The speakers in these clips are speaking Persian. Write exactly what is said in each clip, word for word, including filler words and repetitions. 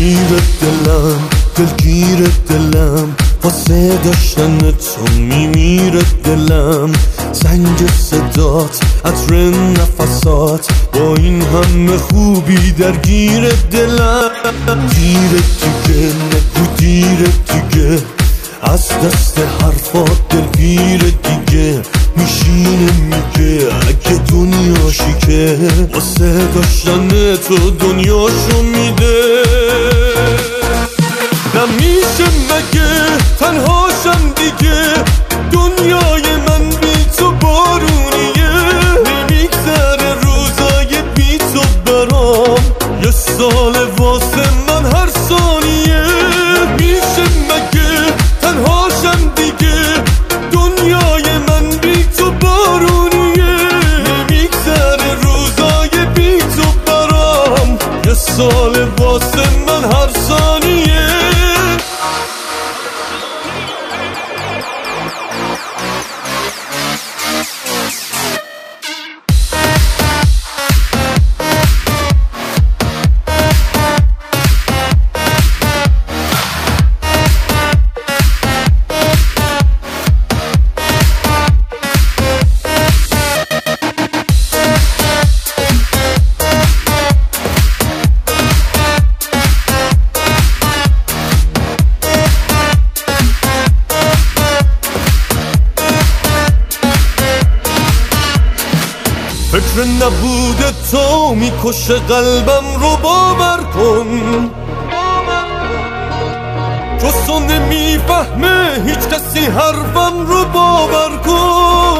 دلگیر دلم دلگیر دلم واسه داشتن تو میمیره دلم زنگ صدات عطر نفسات با این همه خوبی درگیر دلم دیره دیگه نگو دیره دیگه از دست حرفات دلگیر دیگه میشینه میگه اگه دنیاشی که واسه داشتن تو دنیاشو میده نمیشه مگه تنهاشم دیگه دنیای من بی تو بارونیه نمیگذره روزای بی تو برام یه سال واسه من هر ثانیه میشه مگه تنهاشم دیگه دنیای من بی تو بارونیه نمیگذره روزای بی تو برام یه سال واسه من هر ثانیه فکر نبوده تو میکشه قلبم رو باور کن جستو نمیفهمه هیچ کسی حرفم رو باور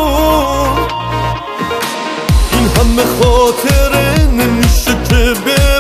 کن این همه خاطره نمیشه که به